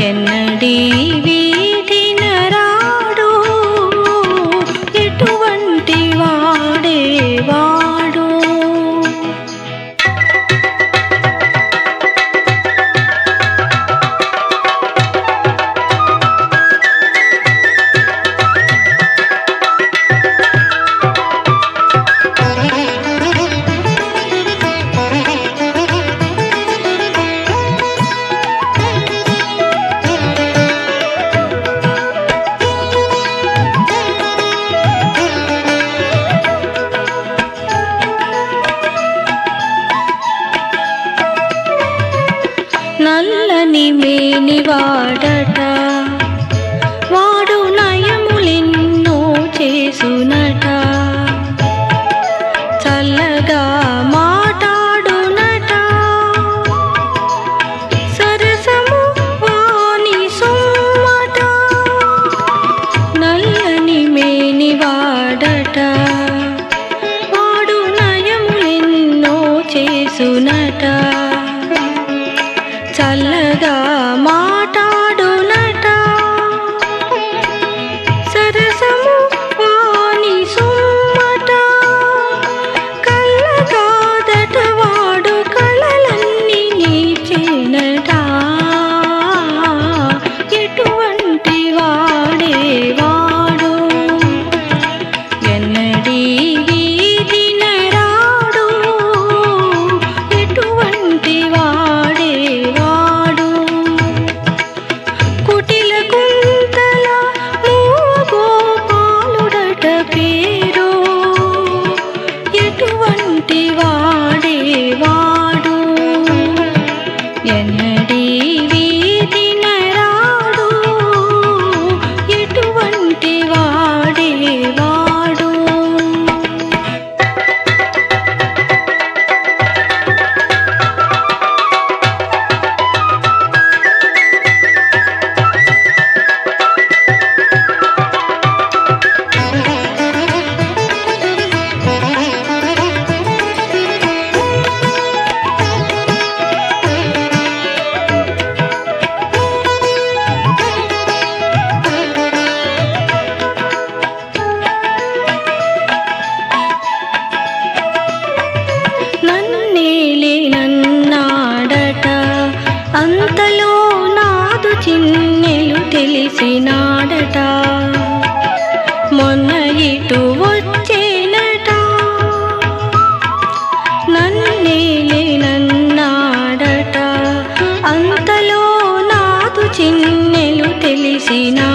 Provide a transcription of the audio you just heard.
ఎన్నడీ వీధిన రాడు ఎటువంటి వాడేవాడు. నల్లని మేనివాడట వాడు నయములెన్నో చేసునట. చల్లగా మాటాడునట సరసము వాని సొమ్మట. నల్లని మేనివాడట వాడు నయములెన్నో చేసునట. చల్లగా మాటాడునట సరసము వాని సొమ్మట. కళ్ళగాదట వాడు కళలన్నీ నీచేనట. ఎటువంటి వాడేవాడు ఎన్నడీ వీధిన రాడు ఎటువంటి వాడేవాడు. కుటిల కుంతల గోపాలుడట పేరు ఎటువంటి వాడేవాడు ఎన్నడీ వీధిన రాడు ఎటువంటి వాడేవాడు. నన్నాడట అంతలో నాదు చిన్నెలు తెలిసినాడట. మొన్న ఇటు వచ్చేనట నన్నాడట అంతలో నాదు చిన్నెలు తెలిసినా